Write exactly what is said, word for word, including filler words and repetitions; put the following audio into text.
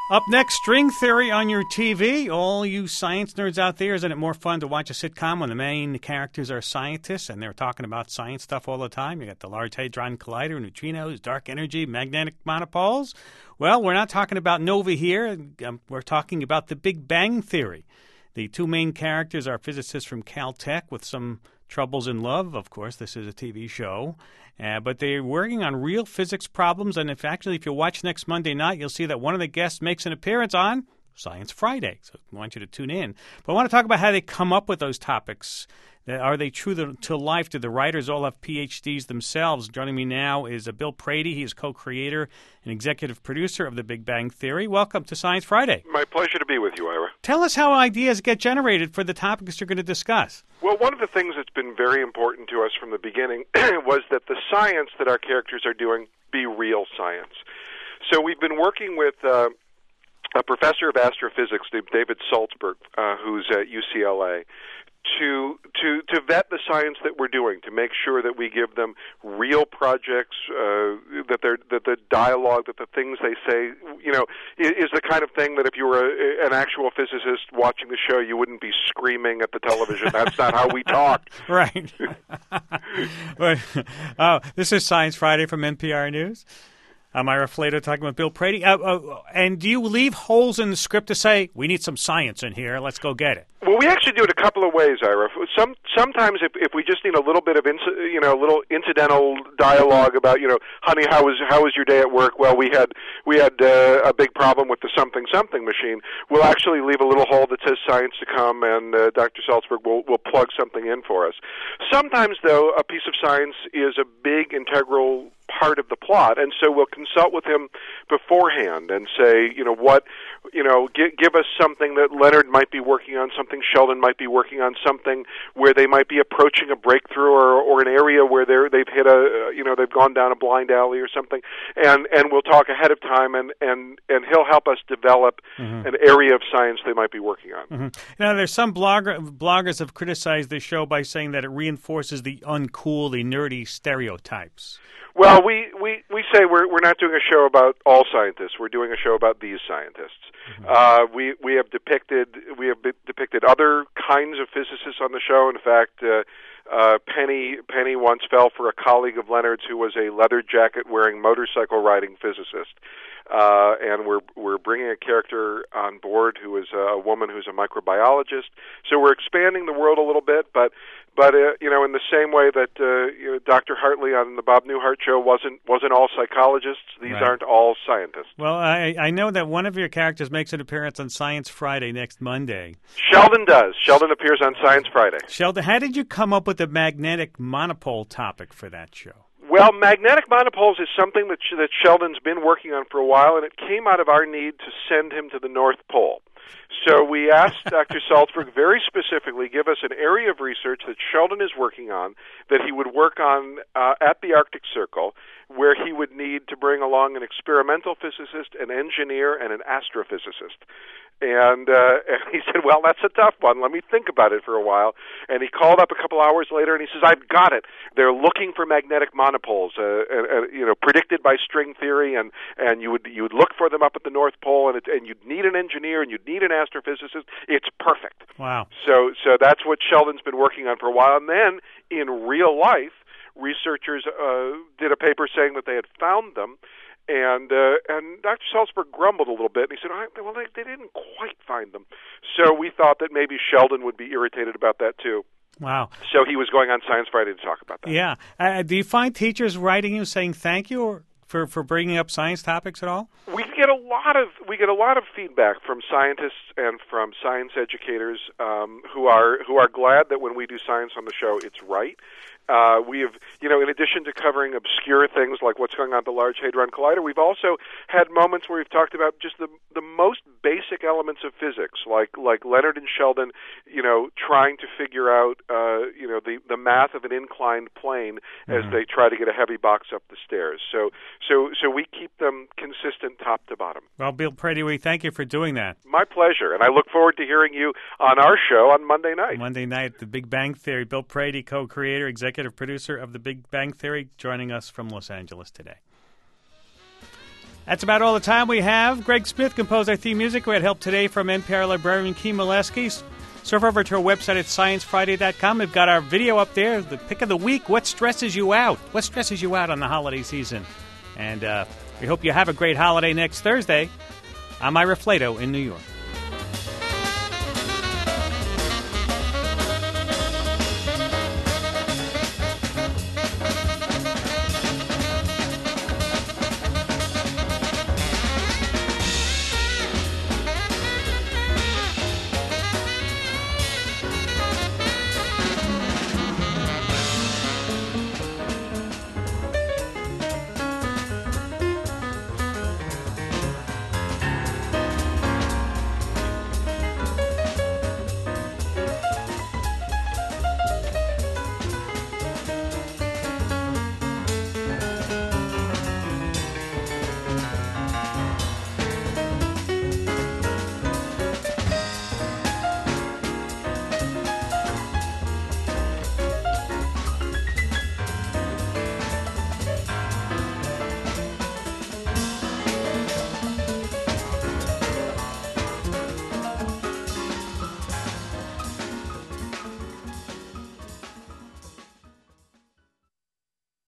Up next, string theory on your T V. All you science nerds out there, isn't it more fun to watch a sitcom when the main characters are scientists and they're talking about science stuff all the time? You got the Large Hadron Collider, neutrinos, dark energy, magnetic monopoles. Well, we're not talking about Nova here. We're talking about the Big Bang Theory. The two main characters are physicists from Caltech with some troubles in love. Of course, this is a T V show. Uh, but they're working on real physics problems, and if actually, if you watch next Monday night, you'll see that one of the guests makes an appearance on Science Friday. So I want you to tune in. But I want to talk about how they come up with those topics. Are they true to life? Do the writers all have P H Ds themselves? Joining me now is Bill Prady. He is co-creator and executive producer of The Big Bang Theory. Welcome to Science Friday. My pleasure to be with you, Ira. Tell us how ideas get generated for the topics you're going to discuss. Well, one of the things that's been very important to us from the beginning was that the science that our characters are doing be real science. So we've been working with uh, a professor of astrophysics named David Saltzberg, uh, who's at U C L A, to to to vet the science that we're doing, to make sure that we give them real projects, uh, that they're that the dialogue, that the things they say, you know, is, is the kind of thing that if you were a, an actual physicist watching the show, you wouldn't be screaming at the television. That's not how we talk. Right. But, oh, this is Science Friday from N P R News. I'm Ira Flato talking with Bill Prady. Uh, uh, and do you leave holes in the script to say, we need some science in here, let's go get it? Well, we actually do it a couple of ways, Ira. Some sometimes if if we just need a little bit of inc- you know a little incidental dialogue about you know, honey, how was how was your day at work? Well, we had we had uh, a big problem with the something something machine. We'll actually leave a little hole that says science to come, and uh, Doctor Salzberg will will plug something in for us. Sometimes, though, a piece of science is a big integral part of the plot, and so we'll consult with him beforehand and say, you know, what, you know, give, give us something that Leonard might be working on, something Sheldon might be working on, something where they might be approaching a breakthrough, or, or an area where they're they've hit a, you know, they've gone down a blind alley or something, and and we'll talk ahead of time, and and and he'll help us develop mm-hmm. an area of science they might be working on. Mm-hmm. Now, there's some blogger, bloggers have criticized this show by saying that it reinforces the uncool, the nerdy stereotypes. Well, we, we, we say we're we're not doing a show about all scientists. We're doing a show about these scientists. Mm-hmm. Uh, we we have depicted we have depicted other kinds of physicists on the show. In fact, uh, uh, Penny Penny once fell for a colleague of Leonard's who was a leather jacket wearing motorcycle riding physicist. Uh, and we're we're bringing a character on board who is a woman who's a microbiologist. So we're expanding the world a little bit, but but uh, you know, in the same way that uh, you know, Doctor Hartley on the Bob Newhart show wasn't wasn't all psychologists, these right. aren't all scientists. Well, I I know that one of your characters makes an appearance on Science Friday next Monday. Sheldon does. Sheldon appears on Science Friday. Sheldon, how did you come up with the magnetic monopole topic for that show? Well, magnetic monopoles is something that that Sheldon's been working on for a while, and it came out of our need to send him to the North Pole. So we asked Doctor Salzberg very specifically give us an area of research that Sheldon is working on that he would work on uh, at the Arctic Circle, where he would need to bring along an experimental physicist, an engineer, and an astrophysicist. And, uh, and he said, well, that's a tough one. Let me think about it for a while. And he called up a couple hours later, and he says, I've got it. They're looking for magnetic monopoles, uh, uh, uh, you know, predicted by string theory, and, and you would you would look for them up at the North Pole, and, it, and you'd need an engineer, and you'd need an astrophysicist. It's perfect. Wow. So, so that's what Sheldon's been working on for a while. And then, in real life, researchers uh, did a paper saying that they had found them. And uh, and Doctor Salzberg grumbled a little bit, and he said, well, they, they didn't quite find them. So we thought that maybe Sheldon would be irritated about that, too. Wow. So he was going on Science Friday to talk about that. Yeah. Uh, do you find teachers writing you saying thank you or for, for bringing up science topics at all? We get a lot of we get a lot of feedback from scientists and from science educators um, who are who are glad that when we do science on the show, it's right. Uh, we have, you know, in addition to covering obscure things like what's going on at the Large Hadron Collider, we've also had moments where we've talked about just the the most basic elements of physics, like like Leonard and Sheldon, you know, trying to figure out, uh, you know, the the math of an inclined plane as mm-hmm. they try to get a heavy box up the stairs. So so so we keep them consistent top to bottom. Well, Bill Prady, we thank you for doing that. My pleasure, and I look forward to hearing you on our show on Monday night. Monday night, The Big Bang Theory. Bill Prady, co-creator, executive producer of The Big Bang Theory, joining us from Los Angeles today. That's about all the time we have. Greg Smith composed our theme music. We had help today from N P R librarian Kim Molesky. Surf over to our website at science friday dot com. We've got our video up there, the pick of the week. What stresses you out? What stresses you out on the holiday season? And uh, we hope you have a great holiday next Thursday. I'm Ira Flato in New York.